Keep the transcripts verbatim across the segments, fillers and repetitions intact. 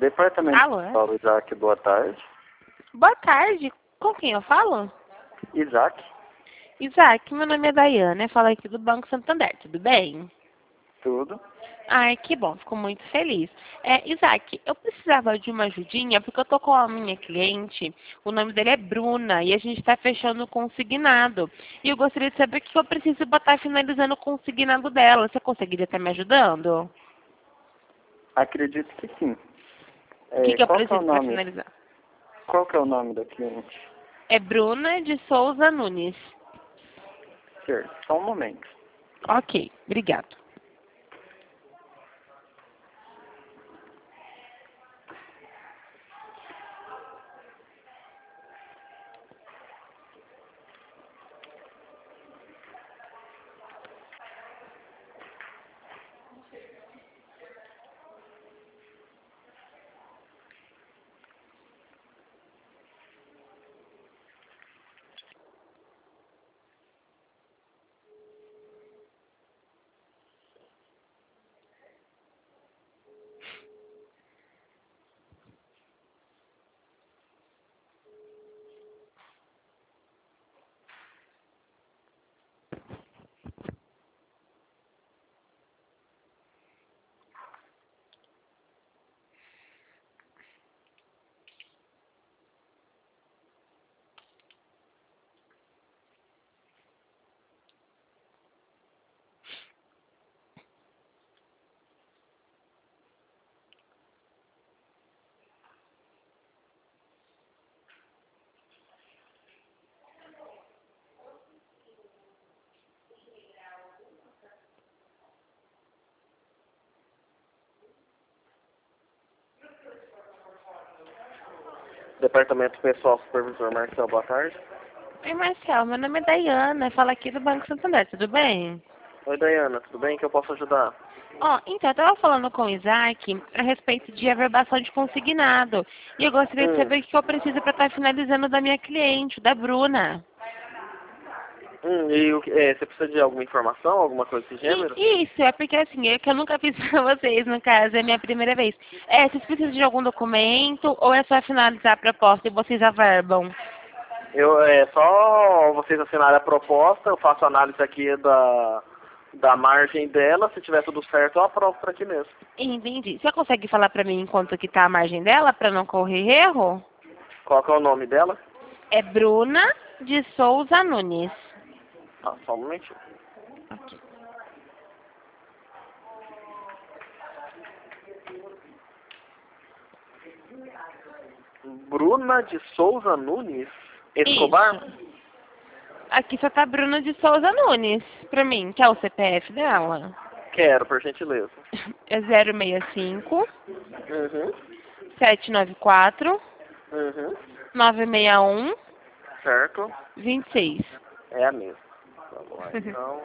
Departamento Alô? Paulo Isaac, boa tarde. Boa tarde. Com quem eu falo? Isaac, Isaac, meu nome é Daiane, eu falo aqui do Banco Santander, tudo bem? tudo. Ai, que bom, fico muito feliz. É, Isaac, eu precisava de uma ajudinha, porque eu tô com a minha cliente, o nome dele é Bruna, e a gente está fechando o consignado. E eu gostaria de saber o que eu preciso botar finalizando o consignado dela. Você conseguiria estar me ajudando? Acredito que sim. O que, É, que eu qual que é o preciso para nome? finalizar? Qual que é o nome da cliente? É Bruna de Souza Nunes. Certo, só um momento. Ok, obrigado. Departamento Pessoal Supervisor Marcel, boa tarde. Oi, Marcel, meu nome é Daiana, eu falo aqui do Banco Santander, tudo bem? Oi, Daiana, tudo bem? Que eu posso ajudar? Ó, então, eu estava falando com o Isaac a respeito de averbação de consignado. E eu gostaria de Hum, saber o que eu preciso para estar finalizando da minha cliente, da Bruna. hum e o que- é, você precisa de alguma informação, alguma coisa desse gênero? E isso, é porque assim, é que eu nunca fiz pra vocês, no caso, é a minha primeira vez. É, vocês precisam de algum documento ou é só finalizar a proposta e vocês averbam? Eu, é só vocês assinarem a proposta, eu faço a análise aqui da, da margem dela, se tiver tudo certo eu aprovo para ti mesmo. Entendi. Você consegue falar pra mim quanto que tá a margem dela para não correr erro? Qual que é o nome dela? É Bruna de Souza Nunes. Ah, só um momentinho. Ok. Bruna de Souza Nunes Escobar? Isso. Aqui só tá Bruna de Souza Nunes pra mim, que é o C P F dela. Quero, por gentileza. É zero seis cinco, Uhum, sete nove quatro, uhum, nove seis um, certo. dois seis. É a mesma. Vamos lá, então.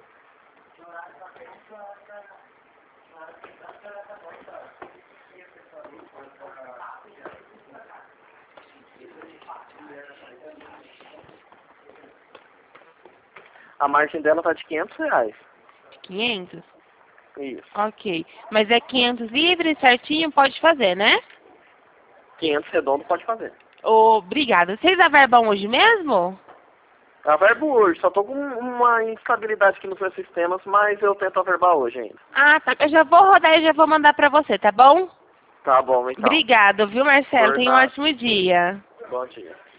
A margem dela tá de quinhentos reais. quinhentos? Isso. Ok. Mas é quinhentos livre, certinho, pode fazer, né? quinhentos redondo pode fazer. Obrigada. Vocês averbam hoje mesmo? A verbo hoje, só tô com uma instabilidade aqui nos meus sistemas, mas eu tento averbar hoje ainda. Ah, tá. Eu já vou rodar e já vou mandar pra você, tá bom? Tá bom, então. Obrigada, viu, Marcelo? Por Tenha um nada. ótimo dia. Bom dia.